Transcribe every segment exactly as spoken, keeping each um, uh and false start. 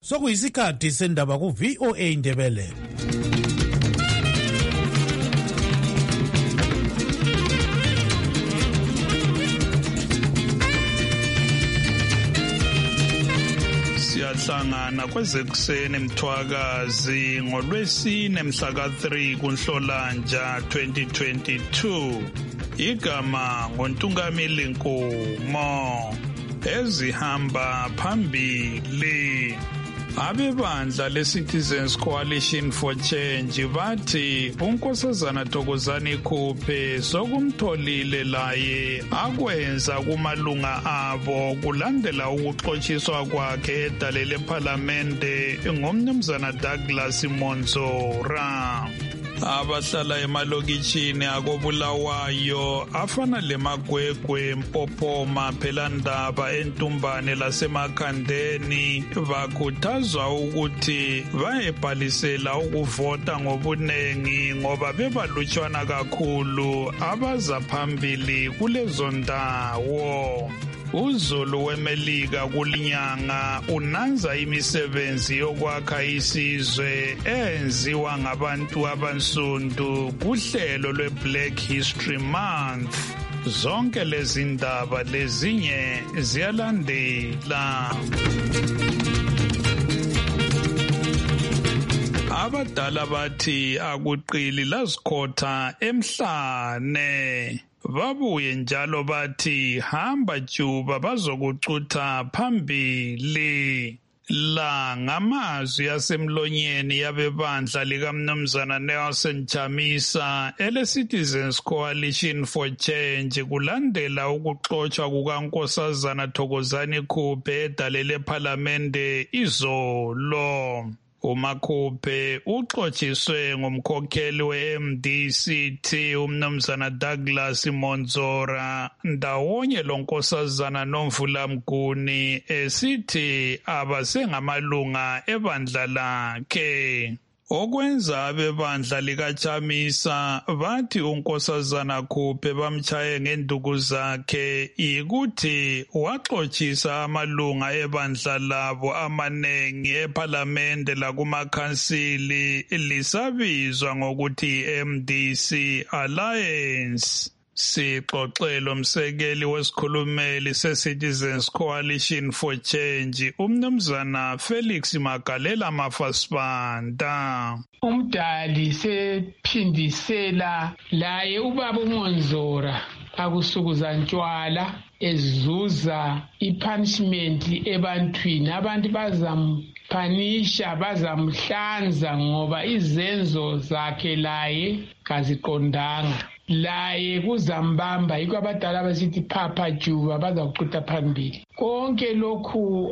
Sokuyisikhathi sendaba ku V O A Ndebele. Siyahlangana kwezekuseni Mthwakazi ngolwesine mhla ka three kuNhlolanja twenty twenty-two. Igama ngoNtungamili Nkomo. Ezihamba phambili. Abebandla leCitizens Coalition for Change bathi uNkosazana Thokozani Khuphe sokumtholile laye akwenza kumalunga abo kulandela ukuxotshiswa kwakhe edalele eParliamente ngomnumzana Douglas Monzora. Abahlala emalokitshini akobulawayo afana leMagwegwe, Mpophoma, Phelandaba, eNtumbane laseMakhandeni bakhuthazwa ukuthi bayebhalisela ukuvota ngobunengi ngoba bebalutshwana kakhulu abaza phambili kulezo ndawo. Uzulu weMelika kulinyanga unanza imisebenzi yokwakha isizwe enziwa ngabantu abansundu kuhlelo lweBlack History Month. Zonke lezi ndaba lezinye ziyalandela. Abadala bathi akuqili lazikhotha emhlane. Babuye njalo bathi hamba Juba bazokucutha phambili. La ngamazwi yasemlonyeni yabebandla likaMnumzana Nelson Chamisa eleCitizens Coalition for Change kulandela ukuxotshwa kukaNkosazana Thokozani Khuphe edalele eParliamente izolo. uMakhuphe uxotshiswe ngumkhokheli we-M D C T umnumzana Douglas Monzora ndawonye lonkosazana noMvula Mguni esithi abasengamalunga ebandla lakhe. Okwenza abebandla likaChamisa bathi uNkosazana Khuphe bamchaye ngenduku zakhe ikuthi waxotsisa amalunga ebandla labo amanengi eParliamente lakumakhansili lisabizwa ngokuthi M D C Alliance. Sixoxelo msekeli wesikhulumeli seCitizens Coalition for Change umnumzana Felix Magalela Mafasibanda. Umdali sephindisela laye ubaba uMonzora akusukuza ntshwala ezuza ipunishment ebantwini abantu bazamphanisha bazamhlanza ngoba izenzo zakhe laye kaziqondanga. Laye kuzambamba yikho abadala basithi phapha Juba bazakuqutha phambili. Konke lokhu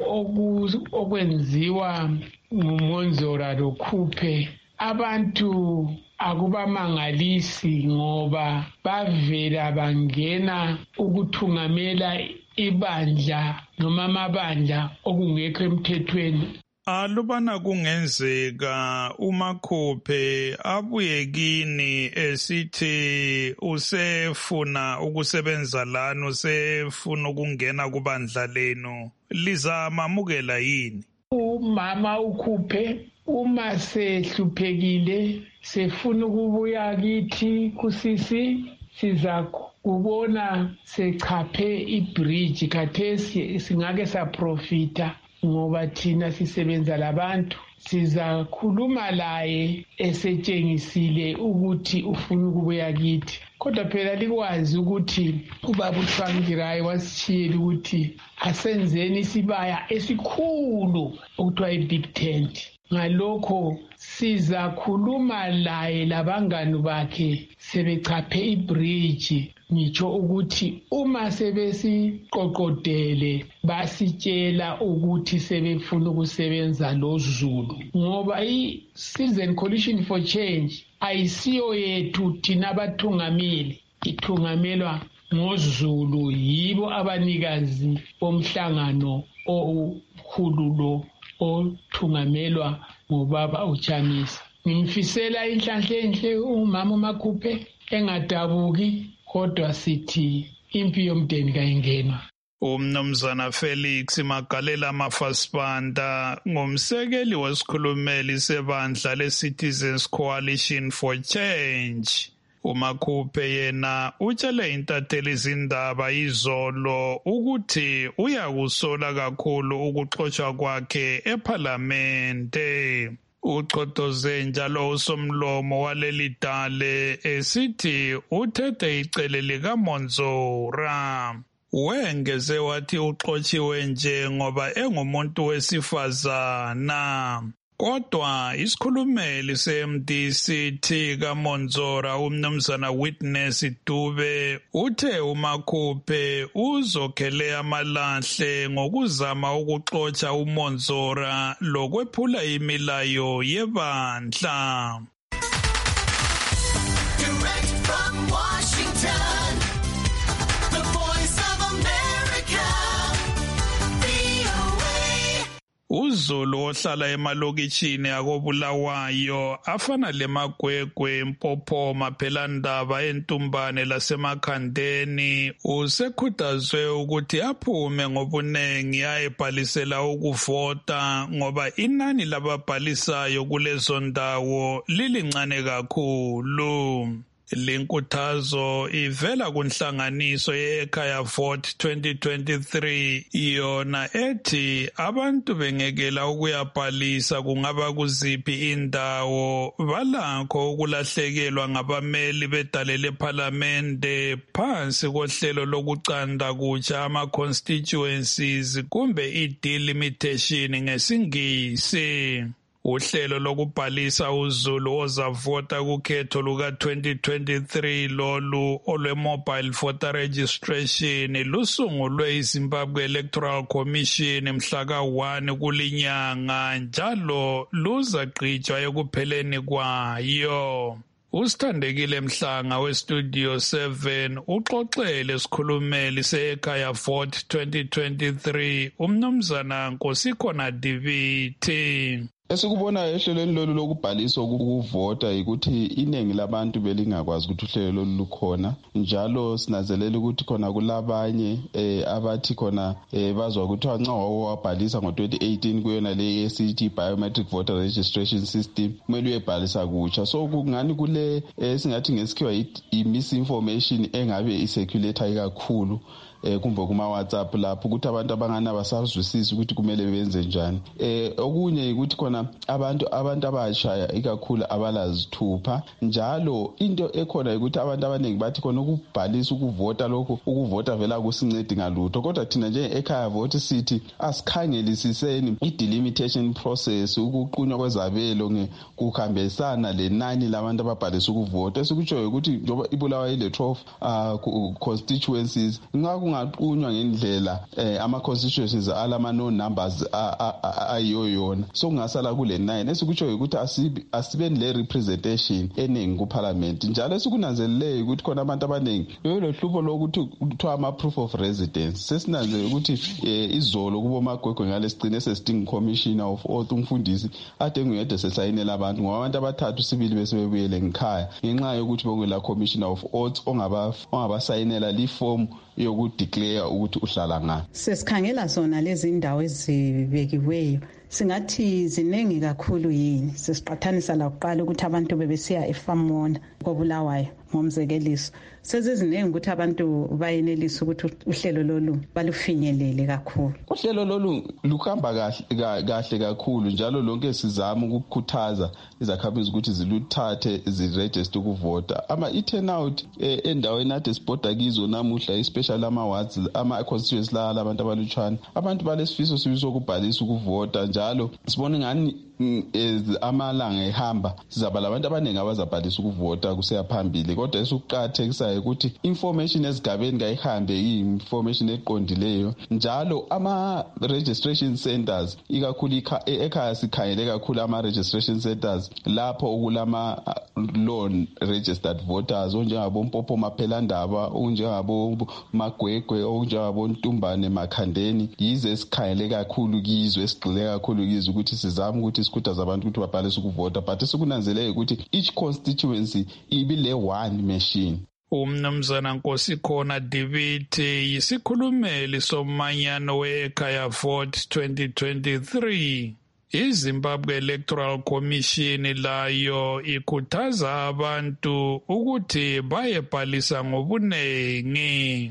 okwenziwa nguMonzora loKhuphe abantu akubamangalisi ngoba bavela bangena ukuthungamela ibandla noma amabandla okungekho emthethweni. Alubana kungenzeka uMakhuphe abuye kini esithi usefuna ukusebenza lana usefuna ukungena kubandla lenu lizamamukela yini? Umama uKhuphe uma sehluphekile sefuna ukubuya kithi kusisi siza kubona sechaphe ibridge khathesi singake saprofita ngoba thina sisebenza labantu sizakhuluma laye esetshengisile ukuthi ufuna ukubuya kithi. Kodwa phela likwazi ukuthi ubaba uThwangirayi wasishiyela ukuthi asenzeni isibaya esikhulu okuthiwa i-Big Tent. Ngalokho sizakhuluma laye labangani bakhe sebechaphe ibridge. Ngitsho ukuthi uma sebesiqoqodele basitshela ukuthi sebefuna ukusebenza loZulu ngoba iCitizen Coalition for Change ayisiyo yethu thina abathungameli ithungamelwa ngoZulu yibo abanikazi bomhlangano okhulu lo othungamelwa ngobaba uChamisa. Ngimfisela inhlanhla enhle umama uMakhuphe engadabuki kodwa sithi impi yomndeni kayingenwa. Umnumzana Felix Magalela Mafasipanda ngumsekeli wesikhulumeli sebandla le-Citizens Coalition for Change. uMakhuphe yena utshele intatheli izindaba izolo ukuthi uyakusola kakhulu ukuxoshwa kwakhe ephalamente. Uchotoze njalo usomlomo waleli dale esithi uthethe icele likaMonzora. Wengeze wathi uxotshiwe nje ngoba engumuntu wesifazana. Kodwa isikhulumeli se-M D C kaMonzora umnumzana Witness Dube uthe uMakhuphe uzokhele amalahle ngokuzama ukuxotsha uMonzora lokwephula imilayo yebandla. Direct from Washington, the voice of America, V O A. uZulu ohlala emalokitshini akobulawayo afana leMagwegwe, Mpophoma, Phelandaba, eNtumbane laseMakhandeni usekhuthazwe ukuthi aphume ngobunengi ayebhalisela ukuvota ngoba inani lababhalisayo kulezo ndawo lilincane kakhulu. Linkuthazo ivela kunhlanganiso ye-Ekhaya Vote twenty twenty-three yona ethi abantu bengekela ukuyabhalisa kungaba kuziphi indawo balakho ukulahlekelwa ngabameli bedale lephalamende phansi kohlelo lokucanda kutsha ama-constituencies kumbe i-delimitation ngesingisi. Uhlelo lokubhalisa uZulu ozavota kukhetho luka twenty twenty-three lolu olwe-mobile voter registration lusungulwe iZimbabwe Electoral Commission mhla ka one kulinyanga njalo luzagqitshwa ekupheleni kwayo. Usithandekile Mhlanga weStudio seven uxoxele isikhulumeli se-Ekhaya Vote twenty twenty-three umnumzana Nkosikhona Divithi. Esikubona ehlelweni lolu lokubhalisa ukuvota ukuthi iningi labantu belingakwazi ukuthi uhlelo lolu lukhona njalo sinazelela ukuthi khona kulabanye eh, abathi khona eh, bazwa ukuthi nxa wabhalisa ngo twenty eighteen kuyona le esithi biometric voter registration system kumele uyebhalisa kutsha. So kungani kule eh, singathi ngesikhiwa i-misinformation engabe iseculator kakhulu eh kumbe kuma WhatsApp lapho ukuthi abantu abangana basazwisisa ukuthi kumele benze njani. Eh okunye ukuthi khona abantu abantu abashaya ikakhulu abalazithupha njalo into ekhona ukuthi abantu abaningi bathi khona ukubhalisa ukuvota lokho ukuvota vela kusincedi ngalutho kodwa thina nje ekhaya vote city asikhangelisiseni i-delimitation process ukuqunywa kwezabelo ngekuhambisana lenani labantu ababhalisa ukuvota. Esikutshoyo ukuthi njoba ibulawa ile twelve uh, constituencies ngakho ungaqunywa ngendlela eh, ama constituencies alama no numbers ayiyo yona so kungasala kule nine esikutsho ukuthi asibe asibe le representation eningi ku parliament njalo esikunanzelele ukuthi khona abantu abaningi lo hlubo lokuthi kuthiwa ama proof of residence sesinanzele ukuthi eh, izolo kubo Magwegwe ngalesicine sesidinga commissioner of oath umfundisi ade nguyede sesayinela abantu ngoba abantu abathathu sibili besebebuyele ngikhaya ngenxa yokuthi bongela commissioner of oath ongaba ongabasayinela li form yokudeclare ukuthi uhlala ngaphi. Sesikhangela zona lezi indawo ezibekiweyo singathi ziningi kakhulu yini sesiqathanisa la kuqala ukuthi abantu bebesiya eFamona koBulawayo ngomzekeliso seziziningi ukuthi abantu bayenelisa ukuthi uhlelo lolu balufinyelele kakhulu. Uhlelo lolu luhamba kahle kahle kakhulu njalo lonke sizama ukukhuthaza izakhamizi ukuthi ziluthathe ziregister ukuvota. Ama i-turnout eh, endaweni ade sibhoda kizo namuhla especially ama wards ama constituencies la abantu abalutshwana abantu balesifiso sibiso ukubhalisa ukuvota njalo sibone ngani amalanga ehamba sizaba labantu abaningi abazabhalisa ukuvota kuseyaphambili kodwa esukuqathekisayo ukuthi information ezigabeni kayihambe i-information eqondileyo njalo ama registration centers ikakhulu ekhaya sikhangele kakhulu ama registration centers lapho okulama loan registered voters onjengabo Mpophoma Phelandaba onjengabo Magwegwe onjengabo Ntumbane Makhandeni yize esikhangele kakhulu kizo esigxile kakhulu kizo ukuthi sizama ukuthi sikhuthaza abantu ukuthi babhalise ukuvota but sikunanzeleke ukuthi each constituency ibile one machine. Umnumzana Nkosikhona Dibiti yisikhulumeli somanyano we-Ekhaya Vote twenty twenty-three. iZimbabwe Electoral Commission layo ikhuthaza abantu ukuthi bayebhalisa ngobunengi.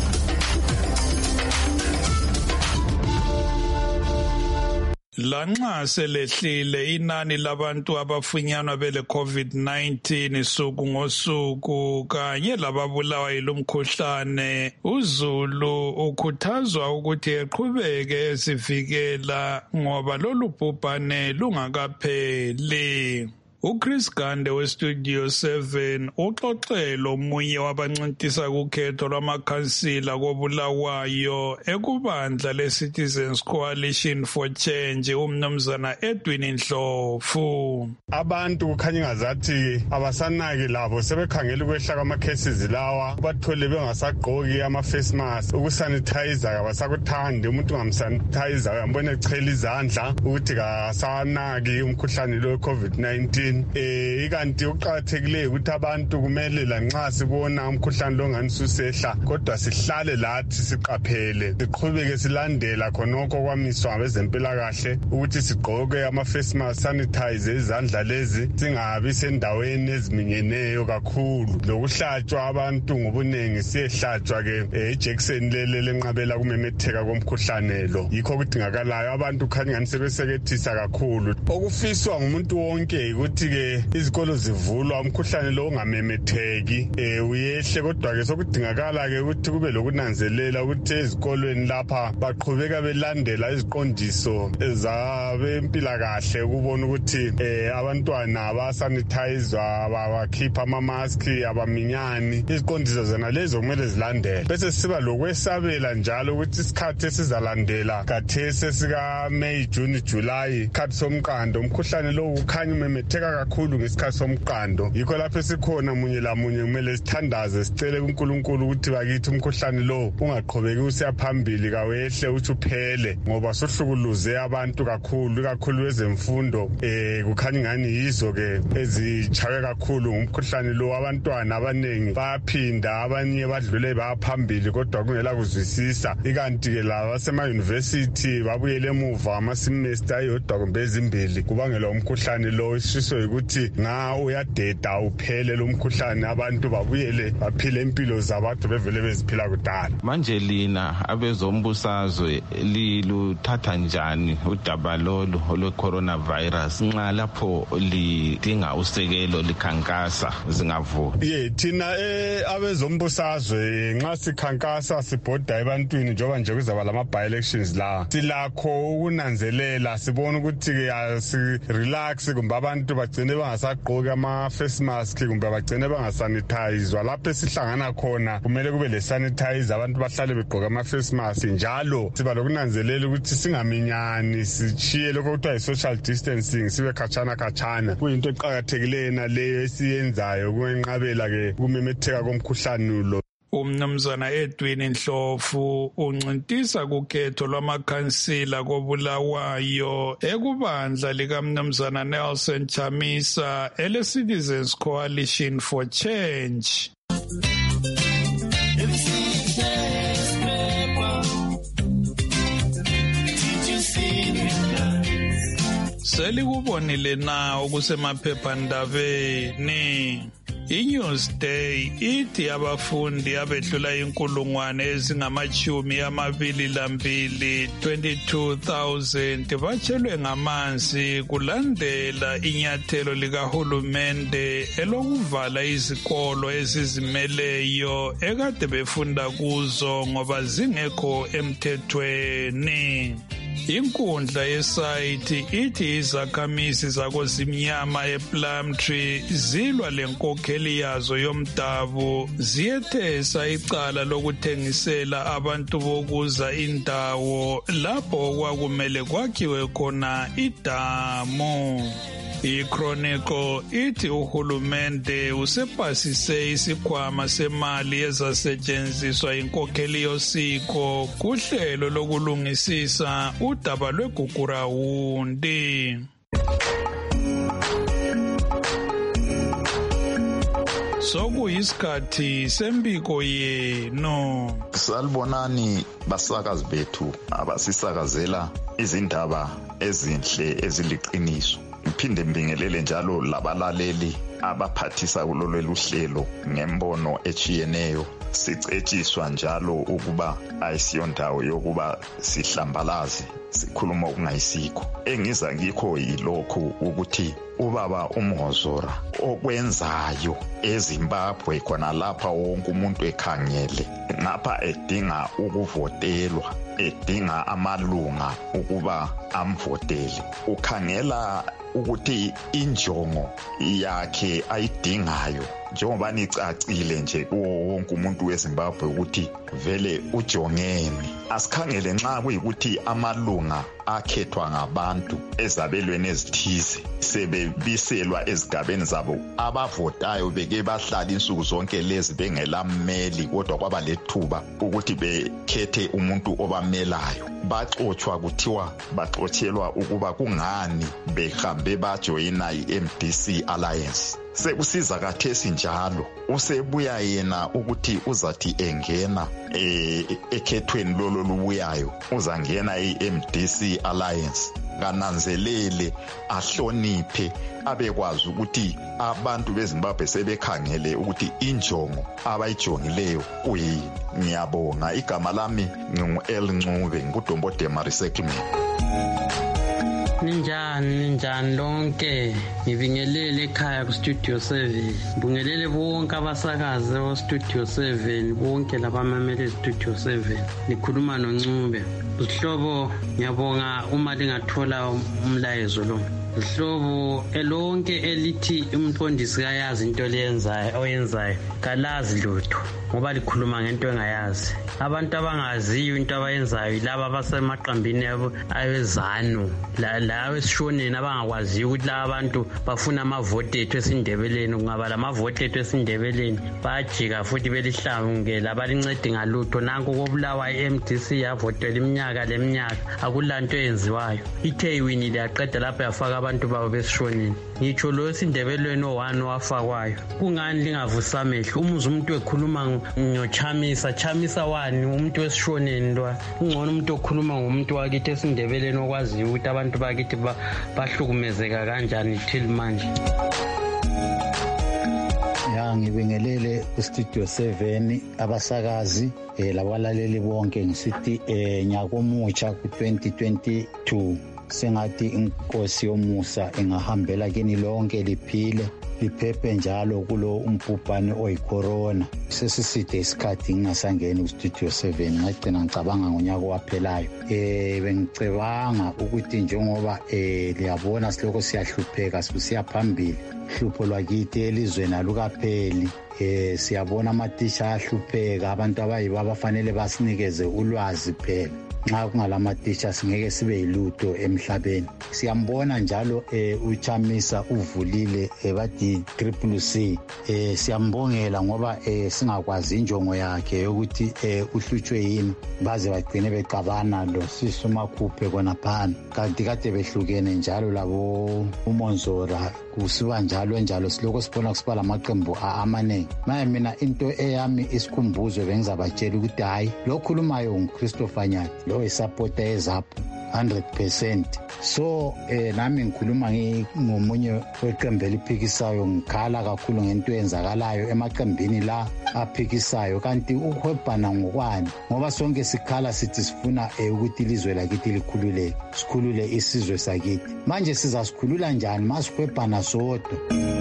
Lanxa selehlile inani labantu abafunyanwa bele COVID nineteen suku ngosuku kanye lababulawa yilomkhuhlane, uZulu ukhuthazwa ukuthi eqhubeke ezivikela ngoba lolu bhubhane lungakapheli. uChris Gande weStudio seven uxoxele omunye wabancintisa kukhetho lwamakhansila kobulawayo ekubandla leCitizens Coalition for Change umnumzana Edwin Ndlovu. Abantu kukhanya ngazathi abasanaki labo sebekhangela ukwehla kwama-cases lawa, bathole bengasagqoki ama-face mask, ukusanitizer abasakuthandi, umuntu ungamsanitizer uyambona echela izandla ukuthi kasanaki umkhuhlane lo COVID nineteen. Eh ikanti uqhakathekileyo ukuthi abantu kumele lanxa sibona umkhuhlane lo ngani susehla kodwa sihlale lathi siqaphele, siqhubeke silandela khonoko kwamiswa abezempilakahle ukuthi sigqoke ama-face mask, sanitize izandla lezi, singabi sendaweni eziminyeneyo kakhulu, lokuhlatshwa abantu ngobunengi siyehlatshwa-ke ijekiseni lele lenqabela kumemetheka komkhuhlane lo. Yikho kudingakalayo abantu khanya ngani sebesekethisa kakhulu. Okufiswa ngumuntu wonke ukuthi ke izikolo zivulwa umkhuhlane lo ungamemetheki eh uyehle, kodwa ke sokudingakala ke ukuthi kube lokunanzelela ukuthi ezikolweni lapha baqhubeka belandela iziqondiso ezabempilakahle ukubona ukuthi eh abantwana abasanitizwa, abakhipha ama mask, abaminyani. Iziqondiso zona lezo kumele zilandele. Bese siba lokwesabela njalo ukuthi isikhathi esizalandela kathese sika May, June, July, isikhathi somqando, umkhuhlane lo ukhanya umemetheka kakhulu ngesikhathi somqando. Yikho lapho esikhona munye la munye kumele sithandaze sicele kuNkulunkulu ukuthi bakithi umkhuhlane lo ungaqhubeki usiya phambili, kawehle uthi uphele, ngoba sohlukuluze abantu kakhulu kakhulu ezemfundo. Eh kukhanya ngani yizo ke ezichawe kakhulu ngumkhuhlane lo. Abantwana abanengi bayaphinda, abanye badlule bayaphambili kodwa kungela kuzwisisa. Ikanti ke laba sema university babuyele emuva ama semester ayodwa kumbe ezimbili kubangela umkhuhlane lo. Isiso ukuthi nga uyadeda uphele lo mkhuhlane, abantu babuyele baphile impilo zabantu bevele beziphila kudala. Manje lina abezombusazwe liluthatha njani udaba lolu olwe coronavirus nxa lapho lidinga usekelo likhankasa zingavuka? Ye thina eh abezombusazwe nxa sikhankasa sibhoda ebantwini njoba nje kuzaba lama by elections la, silakho ukunanzelela sibona ukuthi ke si relax kumbe abantu bagcine bangasagqoki ama face mask kumbe bagcine bangasanitizwa. Lapho esihlangana khona kumele kube le sanitizer, abantu bahlale begqoka ama face mask njalo. Siba lokunanzelela ukuthi singaminyani, sichiye lokho kuthiwa social distancing, sibe khatshana khatshana. Kuyinto eqhakathekileyo na leyo esiyenzayo ukwenqabela ke kumemetheka komkhuhlane lo. Umnumzana Edwin Ndlovu uncintisa kukhetho lwamakhansila kobulawayo ekubandla likaMnumzana Nelson Chamisa ele Citizens Coalition for Change. Selikubonile na okusemaphephandabeni. iNewsday ithi abafundi abedlula inkulungwane ezingamachumi amabili lambili twenty-two thousand batshelwe ngamanzi kulandela inyathelo likahulumende elokuvala izikolo ezizimeleyo ekade befunda kuzo ngoba zingekho emthethweni. Inkundla yesayithi ithi izakhamizi zakozimnyama ePlumtree zilwa lenkokheli yazo yomdabu ziyethesa icala lokuthengisela abantu bokuza indawo lapho kwakumele kwakhiwe khona idamu. iChronicle ithi uhulumende usepasise isikhwama semali ezasetshenziswa inkokheli yosiko kuhlelo lokulungisisa udaba lwegugurawundi. sokuyisikhathi sembiko yenu. Salibonani basakazi bethu abasisakazela izindaba ezinhle eziliqiniso. Ngiphinde mbingelele njalo labalaleli abaphathisa kulolu hlelo ngembono echiyeneyo. Sicetshiswa njalo ukuba ayisiyondawo yokuba sihlambalaze sikhuluma okungayisikho. Engiza ngikho yilokho ukuthi ubaba uMhozora okwenzayo eZimbabwe khona lapha wonke umuntu ekhangele ngapha edinga ukuvotelwa, edinga amalunga ukuba amvotele. Ukhangela ukuthi injongo yakhe ayidingayo njengoba nicacile nje kuwo wonke umuntu weZimbabwe ukuthi vele ujongene. Asikhangele nxa kuyikuthi amalunga akhethwa ngabantu ezabelweni ezithize sebebiselwa ezigabeni zabo, abavotayo beke bahlala insuku zonke lezi bengelameli, kodwa kwaba lethuba ukuthi bekhethe umuntu obamelayo. Baxoxwa kuthiwa baxotshelwa ukuba kungani behambe bajoyina i-M D C Alliance. Sekusiza kathesi njalo usebuya yena ukuthi uzathi engena eh ekhethweni lolo lubuyayo uzangena i-M D C Alliance. Kananzelele ahloniphe abekwazi ukuthi abantu beZimbabwe sebekhangele ukuthi injongo abayijongileyo kuyini. Ngiyabonga. Igama lami ngingu-El Ncube, nguDombo Dema Resettlement. Ninjani ninjani lonke, ngibingelele ekhaya ku Studio seven. Ngibingelele bonke abasakazi o Studio seven, bonke labamamele Studio seven. Nikhuluma noNcube. Sihlobo ngiyabonga uma lingathola umlayezo lo. Sihlobo elonke elithi umfundisi kayazi into leyenzayo oyenzayo kalazi lutho ngoba likhuluma ngento engayazi. Abantu abangaziyo into abayenzayo laba abasemaqambini awezanu lawe esishoneni abangakwaziyo ukuthi la abantu bafuna amavote ethu esindebeleni. Kungaba lamavote ethu esindebeleni bajika futhi belihlangele abalincedi ngalutho. Nanku kobulawa i-M D C yavotela iminyaka leminyaka akulanto eyenziwayo. Ithe iwinile yaqeda lapho yafaka abantu babo besishoneni. Ngitsho lo esindebeleni o-one wafakwayo. Kungani lingavusa amehlo umuze umuntu ekhuluma ngiyochamisa chamisa wani umuntu wesishoneni lo? Ungcono umuntu okhuluma ngomuntu wakithi esindebeleni okwaziyo ukuthi abantu bakithi bahlukumezeka kanjani till manje. Ya ngibingelele ku Studio seven abasakazi eh labalaleli bonke ngisithi eh nyakomutsha ku twenty twenty-two. Sengathi inkosi yomusa ingahambela kini lonke liphile liphephe njalo kulo umbhubhane oyicorona. Sesiside isikhathi ngingasangeni ku Studio seven, ngagcina ngicabanga ngonyaka waphelayo. Eh bengicabanga ukuthi njengoba eh liyabona siloko siyahlupheka sibusiya phambili, hlupho lwakithi elizweni alukapheli. Eh siyabona amathisha ahlupheka, abantu abayibo abafanele basinikeze ulwazi phela. Nxa kungalamatisha singeke sibe yilutho emhlabeni. Siyambona njalo eh uChamisa uvulile ebathi triple C. Eh siyambongela ngoba eh singakwazi injongo yakhe yokuthi eh uhlutshwe yini baze bagcine becabana lo Sisumakhuphe kona phana. Kanti kade behlukene njalo labo uMonzora kusiba njalo njalo siloko sibona kusiba lamaqembu amanengi. Manje mina into eyami isikhumbuzo bengizabatshela ukuthi hayi lo khulumayo nguChristopher Nyathi lo isupporter eZAPU one hundred percent. So eh nami ngikhuluma ngomunye weqembu eliphikisayo, ngikhala kakhulu ngento eyenzakalayo emaqembini la aphikisayo. Kanti ukhwebhana ngokwani ngoba sonke sikhala sithi sifuna ukuthi ilizwe lakithi likhululeke, sikhulule isizwe sakithi. Manje sizasikhulula njani masikhwebhana sodwa?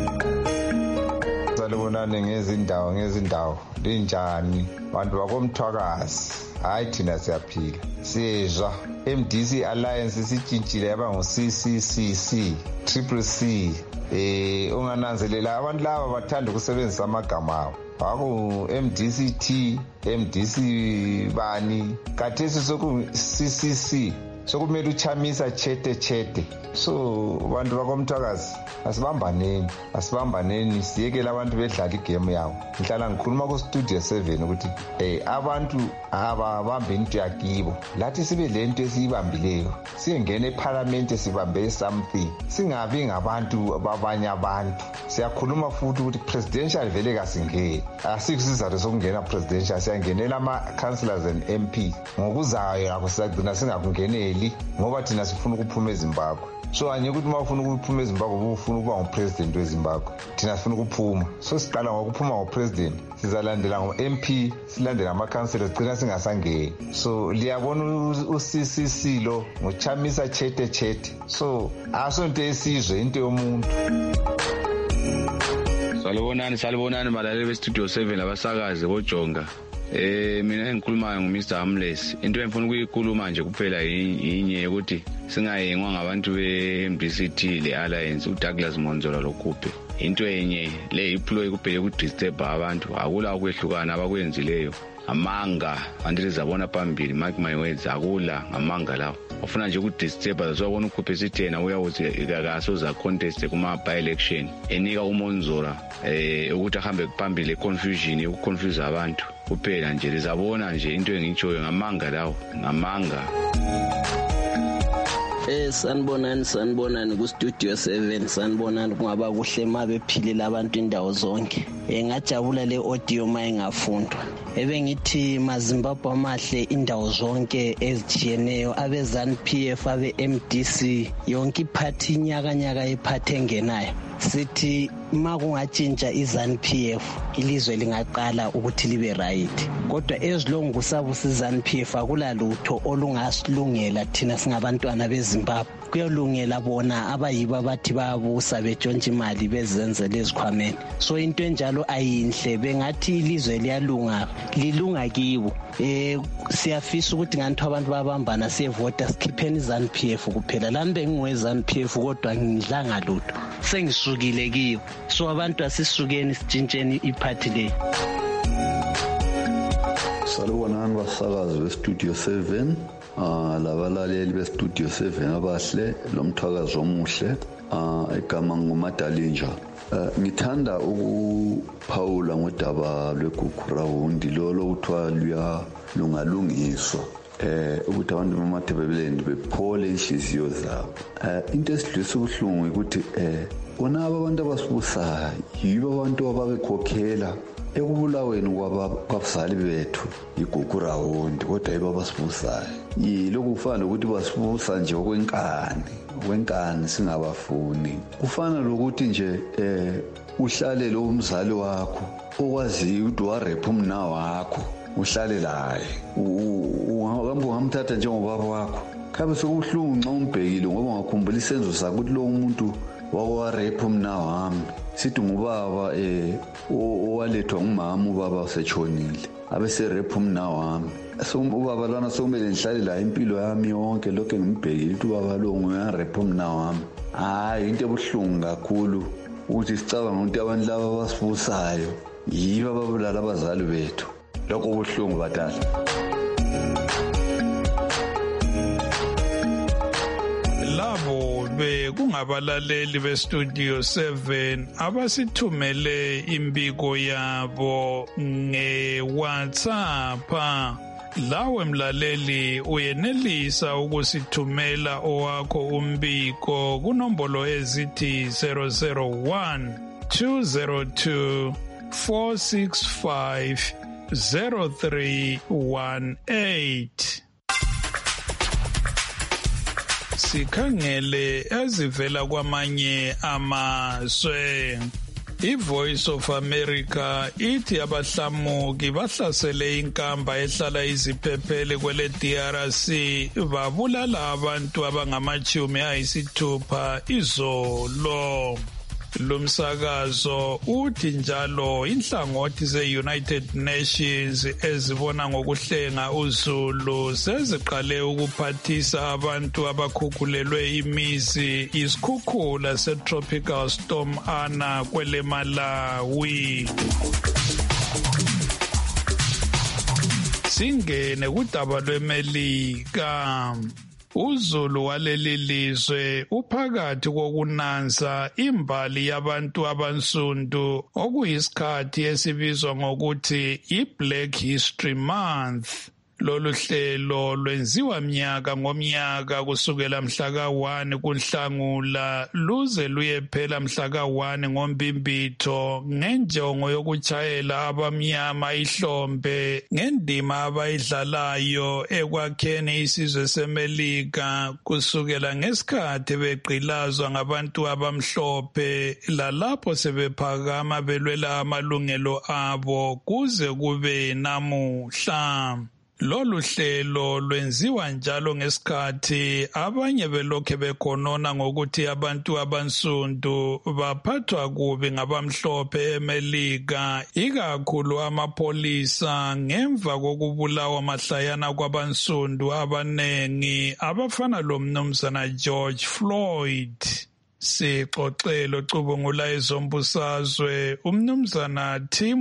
Salibonani ngezindawo ngezindawo linjani bantu bakomthwakazi? Hayi thina siyaphila sizwa M D C Alliance sitshintshile yaba ngu-C C C C triple C. Eh ungananzelela abantu laba bathanda ukusebenzisa amagama abo. Baku M D C T, M D C bani, kathesi soku C C C. Sokumele uChamisa chete chete. So bantu bakomthwakazi asibambaneni asibambaneni siyekela abantu bedlala igame yawo. Ngihlala ngikhuluma ku Studio seven ukuthi eh abantu ababambe into yakibo, lathi sibe lento esiyibambileyo, singene eParliament sibambe something, singabi ngabantu babanye abantu. Siyakhuluma futhi ukuthi presidential vele kasingeni, asikusizathu sokungena presidential, siyangenela ama councillors and M P ngokuzayo lapho sizagcina singakungeneli ngoba thina sifuna ukuphuma eZimbabwe. So anye ukuthi mawufuna ukuphuma eZimbabwe ufuna ukuba ngupresident weZimbabwe, thina sifuna ukuphuma. So siqala ngokuphuma ngopresident, sizalandela ngo-M P, silandela ama-councillors, sigcina singasangeni. So liyabona u-C C C lo ngoChamisa Chete Chete, so asonto esizwe into yomuntu. Salibonani salibonani malaleli bestudio seven labasakazi bojonga. Eh mina engikhuluma nguMr Hamless. Into engifuna ukuyikhuluma nje kuphela yinye ukuthi singayengwa ngabantu be-M D C T le Alliance uDouglas Monzola lokhuphe. Into enye le iploy kuphela ukudisturb abantu, akula ukwehlukana abakwenzileyo. Amanga andile zabona phambili, mark my words, akula ngamanga lawo. Ufuna nje ukudisturb sowabona ukhuphe sithena uyawuthi ikakaso za contest kuma by election enika uMonzola eh ukuthi ahambe phambili confusion ukuconfuse abantu kuphela nje lizabona nje into engitshoyo ngamanga lawo ngamanga. Eh sanibonani sanibonani ku studio seven sanibonani kungaba kuhle mabe philile abantu indawo zonke. Engajabula le audio mayingafundwa. Ebengithi maZimbabwe amahle indawo zonke ezitshiyeneyo abe ZANU-P F abe M D C yonke iphathi nyaka nyaka iphathe engenayo. Sithi makungatshintsha iZANU-P F ilizwe lingaqala ukuthi libe right. Kodwa ezilongu kusabusa iZANU-P F akulalutho olungasilungela thina singabantwana beZimbabwe. Kuyolungela bona abayiba bathi bayabusa betshontsha imali bezenzele ezikhwameni. So into enjalo ayinhle, bengathi ilizwe liyalunga lilunga kibo. Eh siyafisa ukuthi nganthu abantu babambana siyevota sikhipheni iZANU-P F kuphela. Lami bengiwe ZANU-P F kodwa ngidlanga lutho. Sengisukile kiyo. So abantu asisukeni sitshintsheni iphathi le. Salubonani basakazi bestudio seven. Ah labalaleli bestudio seven abahle lomthakazo omuhle. Ah igama nguMadalinja. Ngithanda ukuphawula ngodaba lweGugurawundi lolo kuthiwa luya lungalungiswa. Eh ukuthi abantu bemathebeleni bephole inhliziyo zabo. Eh into esidlisa ubuhlungu ukuthi eh bona abantu abasibusayo yibo abantu ababekhokhela ekubulaweni kwabazali bethu iGugurawundi kodwa yibo abasibusayo. Yilokhu kufana ukuthi basibusa nje okwenkani okwenkani singabafuni. Kufana lokuthi nje eh uhlale lo umzali wakho okwazi ukuthi warepha umna wakho uhlale laye uhambe ungamthatha njengobaba wakho. Khabe sokuhlungu nxa umbhekile ngoba ngakhumbula isenzo sakho ukuthi lo umuntu wawarepha umna wami sithi ngubaba eh owalethwa ngumama ubaba usetshonile abese repha umna wami. So ubaba lana somele ngihlale la impilo yami yonke lokho ngimbhekile ukuthi ubaba lo nguyarepha umna wami. Hayi into ebuhlungu kakhulu ukuthi sicabanga ukuthi abantu laba basibusayo yibo ababulala abazali bethu. Lokho kubuhlungu badala. Labo be kungabalaleli bestudio seven abasithumele imbiko yabo nge-WhatsApp. Lawe mlaleli uyenelisa ukusithumela owakho umbiko kunombolo ezithi zero zero one two zero two four six five zero three one eight. Sikhangele ezivela kwamanye amazwe. iVoice of America ithi abahlamuki bahlasele inkamba ehlala iziphephele kwele D R C babulala abantu abangamachumi ayisithupha izolo. Lumsakazo uthi njalo inhlangothi ze-United Nations ezibona ngokuhlenga uZulu seziqale ukuphathisa abantu abakhukhulelwe imizi isikhukhula se-Tropical Storm Ana kwele Malawi. Singene kudaba lweMelika. uZulu waleli lizwe uphakathi kokunanza imbali yabantu abansundu okuyisikhathi esibizwa ngokuthi iBlack History Month. Lolu hlelo lwenziwa mnyaka ngomnyaka kusukela mhla ka one kuNhlangula luze luyephela mhla ka one ngoMbimbitho ngenjongo yokuchayela abamnyama ihlombe ngendima abayidlalayo ekwakheni isizwe seMelika kusukela ngesikhathi begqilazwa ngabantu abamhlophe lalapho sebephakama belwela amalungelo abo kuze kube namuhla. Lolu hlelo lwenziwa njalo ngesikhathi abanye belokhe bekhonona ngokuthi abantu abansundu baphathwa kubi ngabamhlophe eMelika, ikakhulu amapholisa ngemva kokubulawa mahlayana kwabansundu abanengi abafana lomnumzana George Floyd. Sixoxelo cubungula ezombusazwe umnumzana Tim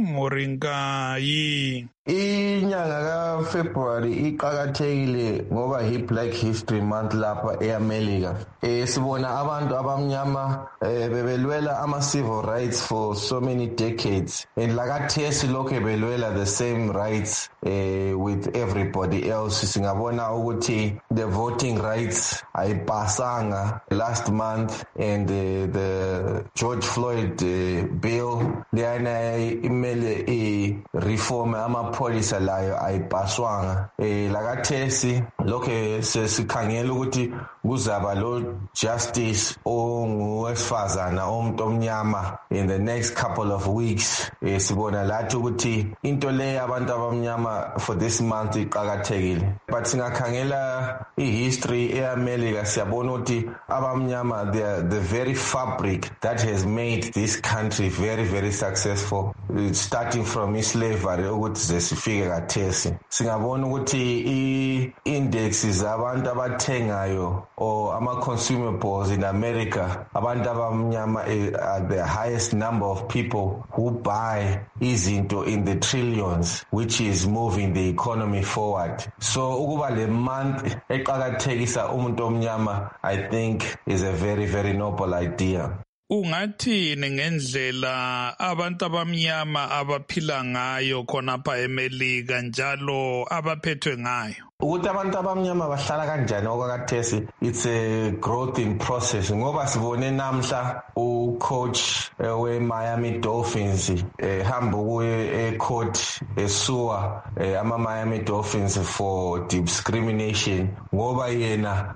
Moringayi. Inyanga kaFebruary iqakathekile ngoba hi Black History Month lapha eAmerica. Eh sibona abantu abamnyama bebelwela ama civil rights for so many decades and lakathesi lokho belwela the same rights eh with everybody else. Singabona ukuthi the voting rights ayipasanga last month and uh, the George Floyd uh, bill leyana imele i reform ama police layo ayipaswanga. Eh lakathesi lokho sesikhangela ukuthi kuzaba lo justice ongowesifazana omuntu omnyama in the next couple of weeks. Eh sibona lathi ukuthi into le abantu abamnyama for this month iqhakathekile, but singakhangela ihistory eAmerica siyabona ukuthi abamnyama they are the very fabric that has made this country very very successful, starting from slavery ukuthi zesifike kathesi. Singabona ukuthi i-index zabantu abathengayo or ama-consumables in America, abantu abamnyama are the highest number of people who buy izinto in the trillions, which is moving the economy forward. So ukuba le month eqhakathekisa umuntu omnyama, I think is a very very noble idea. Ungathini ngendlela abantu abamnyama abaphila ngayo khonapha eMelika njalo abaphethwe ngayo? Ukuthi abantu abamnyama bahlala kanjani okwakathesi, it's a growth in process ngoba sibone namhla ucoach we Miami Dolphins ehamba kuye ecourt esuwa ama Miami Dolphins for discrimination ngoba yena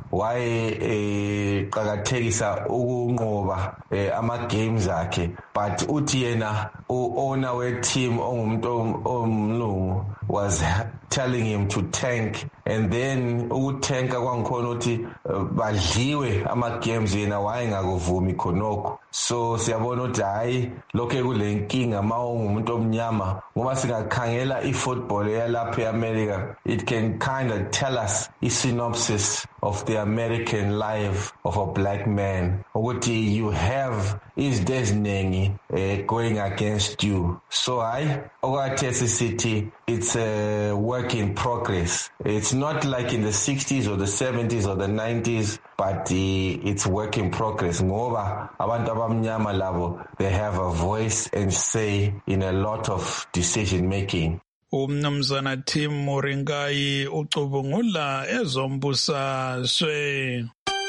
waye eqhakathekisa ukunqoba ama games akhe, but uthi yena u-owner we team ongumuntu omlungu was telling him to tank, and then ukuthenka kwangikhona ukuthi badliwe ama games yena wayengakuvumi khonokho. So siyabona ukuthi hayi lokho kule nkinga mawungumuntu omnyama ngoba singakhangela ifootball yalapha eAmerica, it can kind of tell us a synopsis of the American life of a black man, ukuthi you have is eziningi uh, going against you. So I okwathesi city, it's a work in progress. It's not like in the sixties or the seventies or the nineties, but uh, it's work in progress ngoba abantu abamnyama labo, they have a voice and say in a lot of decision making. Umnumzana Tim Moringayi ucubungula ezombusazwe.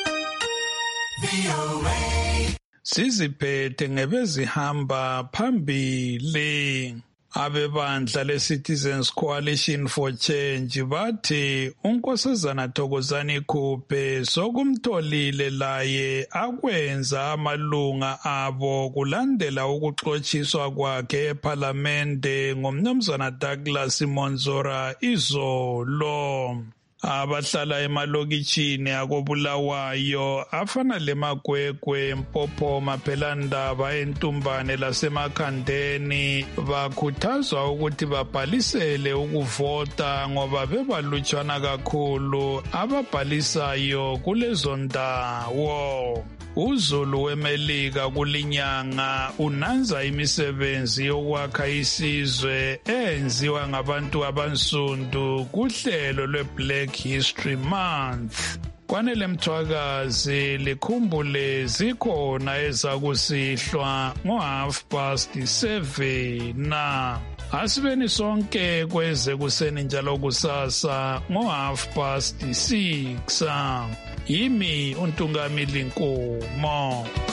Siziphethe ngebezihamba phambili. Abebandla le-Citizens Coalition for Change bathi unkosazana Thokozani Khuphe sokumtholile laye akwenza amalunga abo kulandela ukuxotshiswa kwakhe eParliamente ngomnumzana Douglas Monzora izolo. Abahlala emalokitshini akobulawayo afana leMagwegwe, Mpopo, Maphelandaba, eNtumbane laseMakhandeni bakhuthazwa ukuthi babhalisele ukuvota ngoba bebalutshwana kakhulu ababhalisayo kulezo ndawo. Uzulu weMelika kulinyanga unanza imisebenzi yokwakha isizwe enziwa ngabantu abansundu kuhlelo lweBlack History Month. Kwanele Mthwakazi likhumbule zikhona ezakusihlwa ngo half past seven na Asibeni sonke kweze kuseni njalo kusasa ngo half past six. Yimi uNtungamili Nkomo.